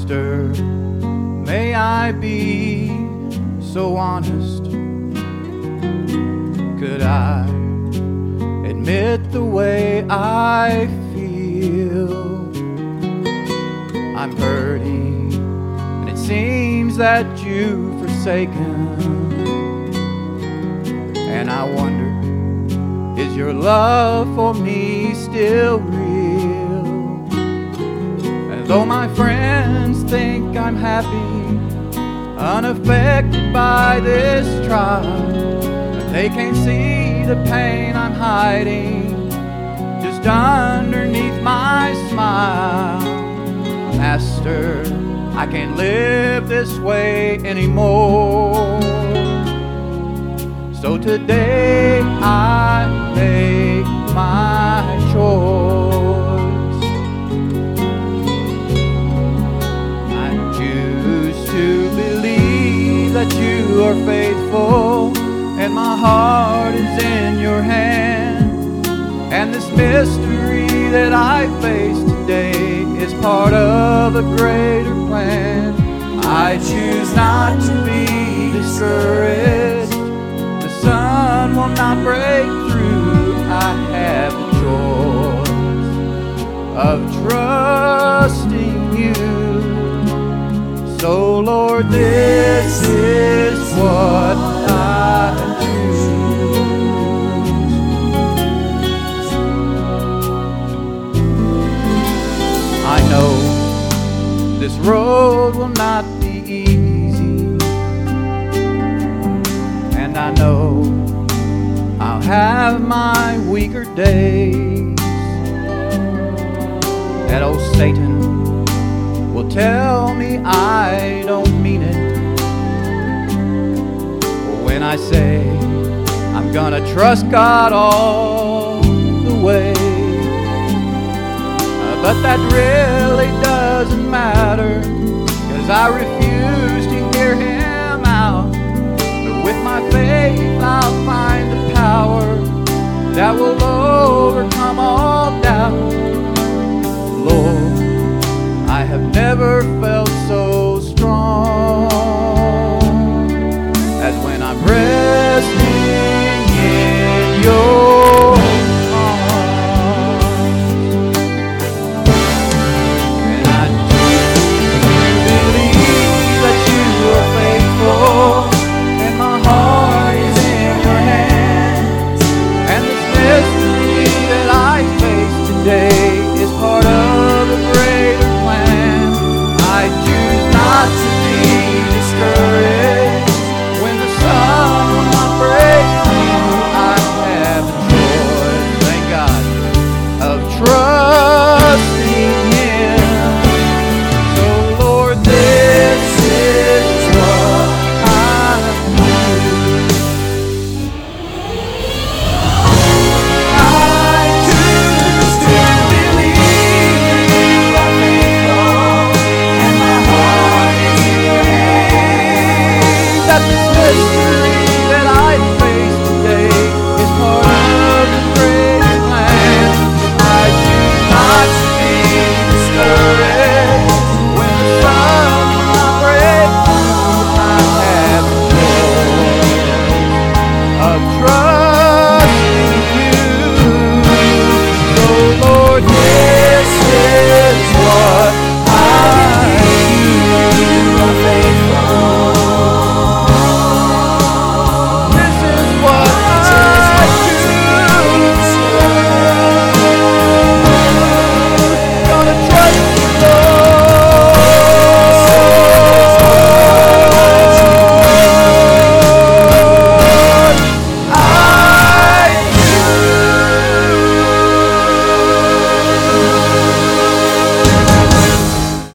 Master, may I be so honest? Could I admit the way I feel? I'm hurting, and it seems that you've forsaken. And I wonder, is your love for me still real? And though my friends think I'm happy, unaffected by this trial, they can't see the pain I'm hiding just underneath my smile. Master, I can't live this way anymore. So today I make my choice. I choose to believe that you are faithful, and my heart is in your hand. And this mystery that I face today is part of a greater plan. I choose not to be discouraged. The sun will not break through. I have the choice of trusting you. So Lord, this is what I choose. I know this road will not be easy, and I know I'll have my weaker days. That old Satan will tell me I don't mean it when I say I'm gonna trust God all the way. But that really doesn't matter, 'cause I refuse to hear him out. But with my faith I'll find the power that will overcome all doubt. Lord, I have never